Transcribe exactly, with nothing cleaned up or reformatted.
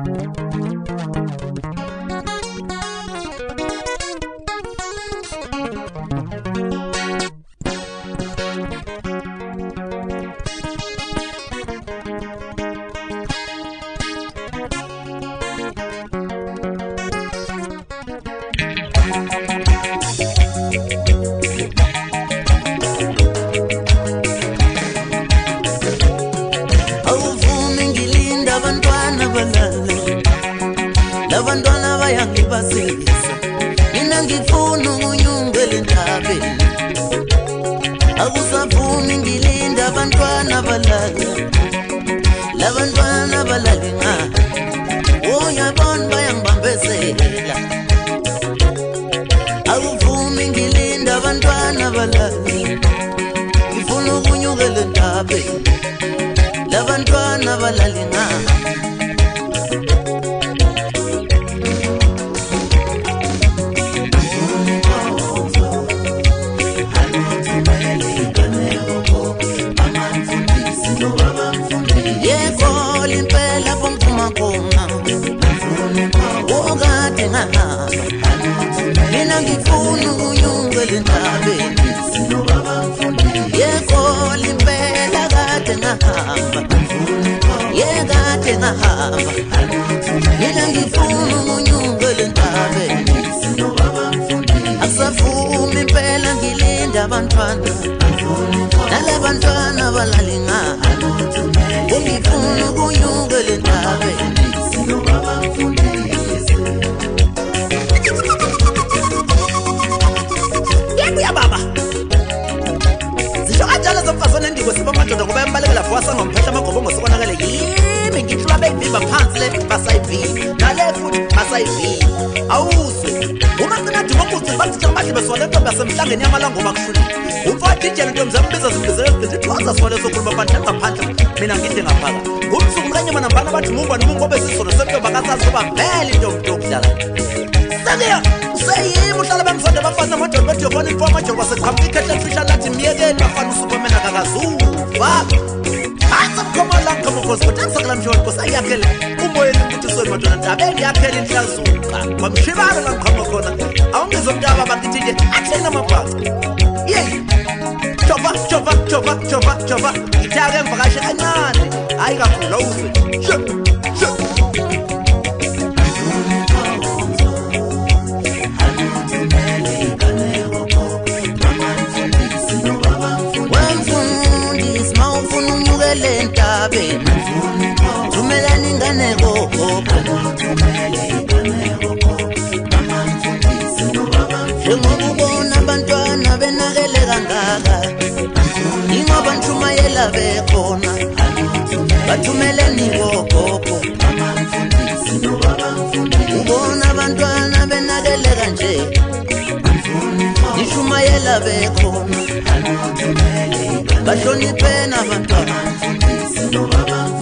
Labantwana bayangibasisa mina ngifuna ukunyungela endabeni akusavumi ngilinda abantwana balala labantwana balala nga uyabona bayangibambezela akuvumi ngilinda abantwana balala ngifuna ukunyungela endabeni labantwana balala nga mina ngifuna ukunyungela endabeni yekho limpela kade ngahamba yekade ngahamba mina ngifuna ukunyungela endabeni akusavumi impela ngilinda abantwana nalabantwana balala nga ngifuna ukunyungela endabeni Ndigo siba madoda ngoba embalekela fwasa ngomphehla amagobo ngosokonakele yimi ngithula beyivimba phansi le basayivini nale futhi basayivini awuzwe uma ngina duma ukuthi bathi bahle beswale into basemhlangeni yamalanga bakushulile umfowethu ijele into mzambiza zimbizele ngithi waza swale sokhuluma abantu ngaphandle mina ngide ngaphaka ngumsuku kanye manambana bathi mumba nomungu obesisolo sempe bakasazi kuba vele into yokudlala sakeya sayimi uhlala bemzonda bafana amadoda bathi yobona info amadoda waseqhamuka ehle fisha lathi miyekeni bafana uSuperman akakazuva Hands up, come along, come on, cause but that's a glam short, cause I have umoyeni ukuthi sona madona tabeni yakhela inhlazuka bamshibana la ngkhama khona awungizomdaba bakithike athena amaphatha yeah chova chova chova chova chova ithake emvakashe kancane hayi kakhulu awuzwe sho sho Tumelani ngane gogo Shengokubona abantwana benakele kangaka Ingoba ntshumayela bekhona Bathumeleni gogo Ubona abantwana benakele kanje Nishumayela bekhona Bahlonipheni abantwana